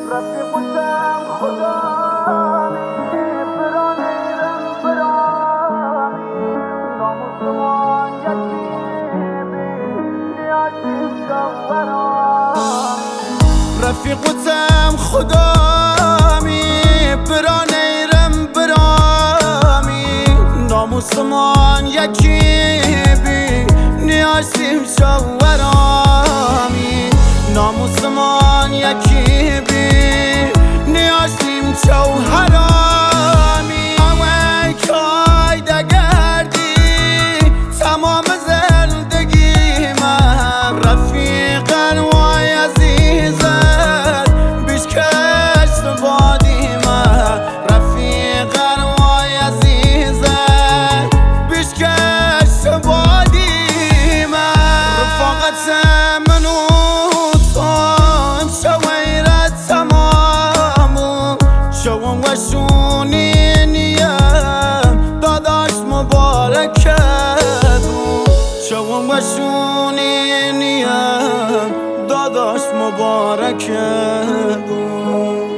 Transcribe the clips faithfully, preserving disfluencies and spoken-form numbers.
رفیقم خدا برانیرم برانی ناموسمان یکی نیازیم شورانی رفیقم خدا برانیرم برانی ناموسمان یکی بی نیازیم شورانی ناموسمان یکی بی نیازیم جوهرامی همه کای دگردی تمام زندگی من رفیقن وای عزیزن بیش کشت بادی من رفیقن وای عزیزن بیش کشت بادی من رفاقت منو وشونی نیم داداش مبارکه بود شوم وشونی نیم داداش مبارکه بود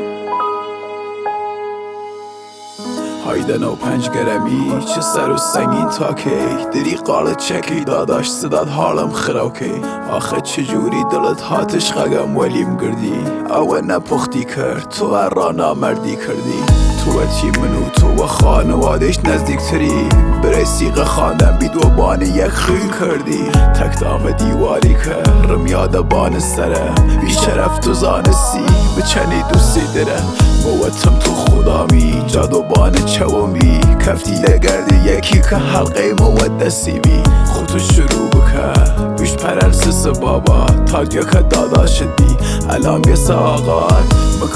هایدن و پنج گرمی چه سر و سنگین تا کی دری قال چکی داداش صداد حالم خراکی آخه چجوری دلت هاتش خگم ولیم گردی او نپختی کرد تو را نامردی کردی تو چی منو تو و خانوادش نزدیک تری برسیق خاندم بی دو بان یک خیل کردی تک دام دیواری که رمیاد بان سرم بی شرف تو زانسی بچنی دوستی درم موتم تو خدامی جادو بان چومی کفتی لگردی یکی که حلقه مودسی بی خودتو شروع بکن بیش پرنسس بابا تا که دادا شدی الان یه ساقات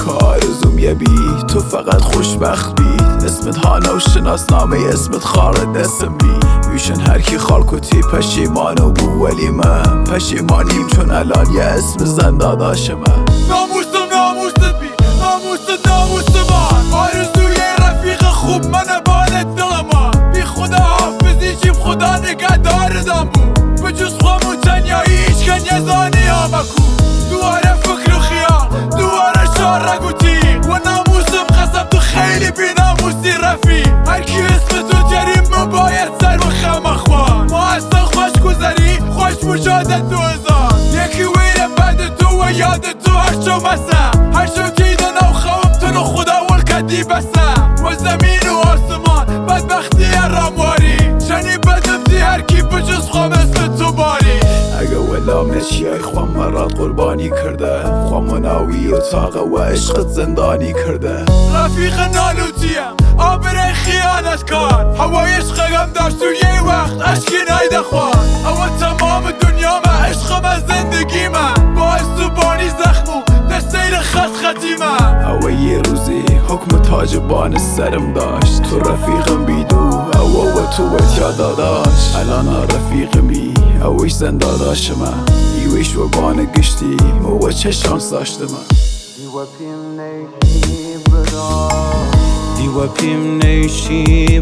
مکارزم یه بی تو فقط خوشبخت بید اسمت هانا و شناسنامه اسمت خالد دستم بی ویشن هر کی خال کتی پشیمانو بو ولی من پشیمانیم چون الان یه اسم زن داداش من ناموسم ناموست بی ناموست ناموست من آرزوی رفیق خوب من بالت دلما بی خدا حافظی چیم خدا نگه داردم بو بجز خوامو تنیایی ایش کن یه زانی آمکو دواره فکر و خیال دواره شارگ و تیغ و ناموسم قسم تو خیلی بی ناموسی رفیق هر کی اسم تو جریم من باید سر بخم اخوان ما اصلا خوش گذری خوش مجادت تو ازان یکی ویره بعد تو و یاد تو هر شو مسا هر شو کیدن او خوام تو نو خدا والکدی بسا و زمین و آسمان بدبختی رامواری شنی بدم دی هر کی بجز خوام اسم تو باری اگه ولام نشیای خوام مراد قربانی کرده خوام مناوی و طاقه و عشقت زندانی کرده رفیق نالوتیم آبره خیانت کار هوای عشقم داشت تو یه وقت عشقی نایده خوان اول تمام دنیا من عشقم از زندگی من باعث تو بانی زخمو دستیل خط خطی من اوه یه روزی حکم تاجبان سرم داشت تو رفیقم بیدو اوه و تو وچا داداش الان رفیقمی اوش زن داداش من ایوش و بان گشتی مو چه شانس داشته من دیو پیم نیشی برا دیو پیم نیشی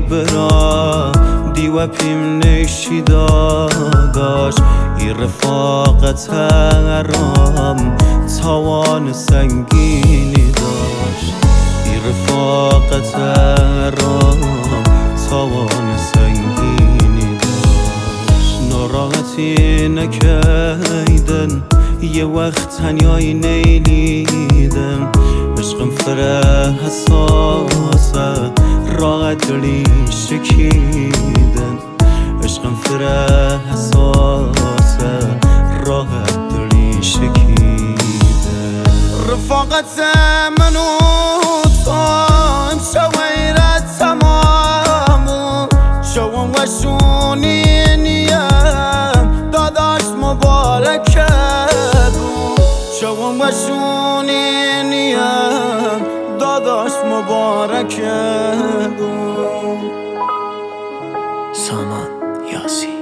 برا دیو پیم نیشی داداش ای رفاقت رام توان سنگینی داشت ای رفاقت رام توان سنگینی داشت ناراحتی نکیدن یه وقت تنیایی نیلیدن عشقم فره حساسه راحت دلی شکیدن عشقم فره حساسه راحت دلی شکیدن رفاقت منو تو شویرت تمامو شوم وشونی نیم داداش مبارکه بود شوم وشونی نیم داداش مبارکه بود سامان یاسی